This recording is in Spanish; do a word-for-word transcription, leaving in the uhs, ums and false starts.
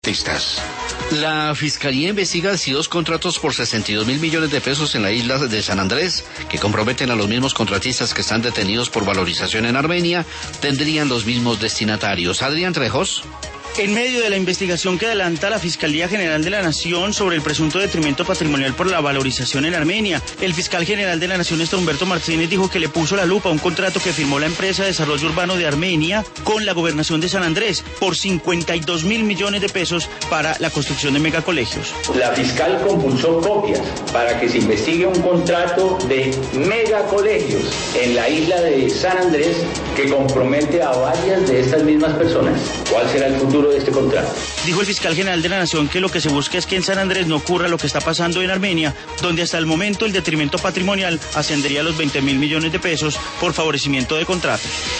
La Fiscalía investiga si dos contratos por sesenta y dos mil millones de pesos en la isla de San Andrés, que comprometen a los mismos contratistas que están detenidos por valorización en Armenia, tendrían los mismos destinatarios. Adrián Trejos. En medio de la investigación que adelanta la Fiscalía General de la Nación sobre el presunto detrimento patrimonial por la valorización en Armenia, el fiscal general de la Nación, Néstor Humberto Martínez, dijo que le puso la lupa a un contrato que firmó la empresa de desarrollo urbano de Armenia con la gobernación de San Andrés por cincuenta y dos mil millones de pesos para la construcción de megacolegios. La fiscal compulsó copias para que se investigue un contrato de megacolegios en la isla de San Andrés que compromete a varias de estas mismas personas. ¿Cuál será el futuro de este contrato? Dijo el fiscal general de la Nación que lo que se busca es que en San Andrés no ocurra lo que está pasando en Armenia, donde hasta el momento el detrimento patrimonial ascendería a los veinte mil millones de pesos por favorecimiento de contrato.